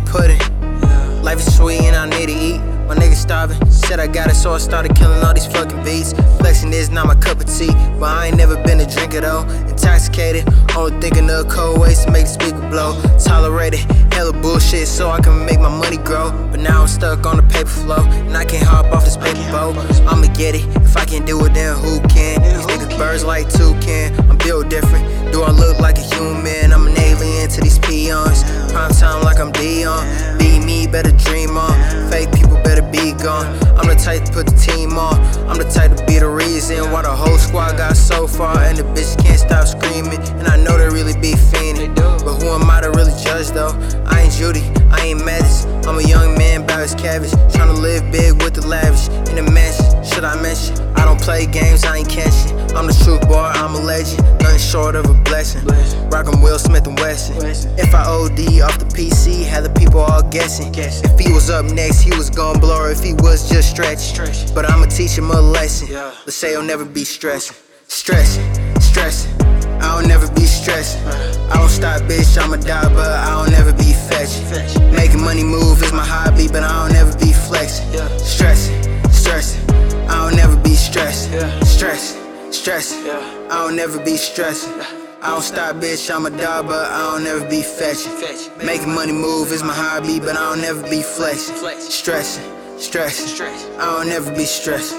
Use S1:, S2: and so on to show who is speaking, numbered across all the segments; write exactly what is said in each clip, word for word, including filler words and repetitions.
S1: pudding. Life is sweet and I need to eat. My nigga starving, said I got it, so I started killing all these fucking beats. Flexing is not my cup of tea, but I ain't never been a drinker though. Intoxicated, only thinking of cold ways to make the speaker blow. Tolerated, hella bullshit so I can make my money grow. But now I'm stuck on the paper flow, and I can't hop off this paper boat. I'ma get it, if I can't do it then who can? These niggas birds like toucan, I'm built different. Do I look like a human? I'm an alien to these peons. Prime time like I'm Dion. Be me, better dream on. Fake people better be gone. I'm the type to put the team on. I'm the type to be the reason why the whole squad got so far, and the bitch can't stop screaming. And I know they really be fiending, but who am I to really judge though? I ain't Judy, I ain't Mathis. I'm a young man, bout his cabbage, tryna live big with the lavish. In the mansion, should I mention? I don't play games, I ain't catching. I'm the truth boy, I'm a legend, nothing short of a blessing. Rockin' Will Smith and Wesson. If I O D off the P C, had the people all guessing. If he was up next, he was gon' blow her if he was just stretching. But I'ma teach him a lesson. Let's say he'll never be stressing. Stressing, stressing. I don't never be stressing. I don't stop, bitch, I'ma die, but I don't never be fetching. Making money move is my hobby, but I don't never be flexing. Stressing, stressing. I don't never be stressing. Stressing, stressing. I don't never be stressing. I don't stop, bitch, I'ma die, but I don't ever be fetching. Making money move is my hobby, but I don't ever be flexing. Stressing, stressing. I don't ever be stressing.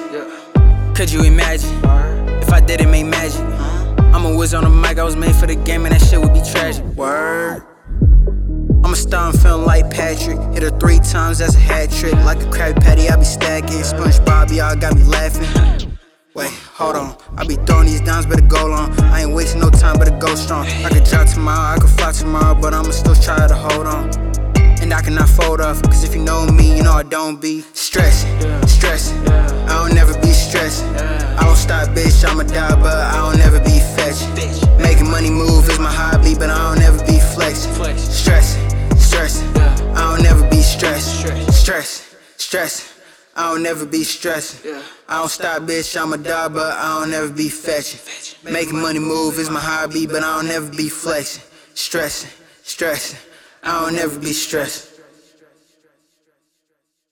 S1: Could you imagine if I didn't make magic? I'm a whiz on the mic, I was made for the game, and that shit would be tragic. Word. I'm a star, I'm feeling like Patrick. Hit her three times, that's a hat trick. Like a Krabby Patty, I be stacking. SpongeBob, y'all got me laughing. Wait, hold on, I be throwing these dimes, better go long. I ain't wasting no time, better go strong. I could drop tomorrow, I could fly tomorrow, but I'ma still try to hold on. And I cannot fold off, cause if you know me, you know I don't be stressing, stressing. I don't never be stressing. I don't stop, bitch, I'ma die, but I don't never be fetching. Making money move is my hobby, but I don't ever be flexing. Stressing, stressing. I don't never be stressing. Stressing, stressing. I don't never be stressing. I don't stop, bitch, I'ma die, but I don't ever be fetching. Making money move is my hobby, but I don't ever be flexing. Stressing, stressing. I don't ever be stressing.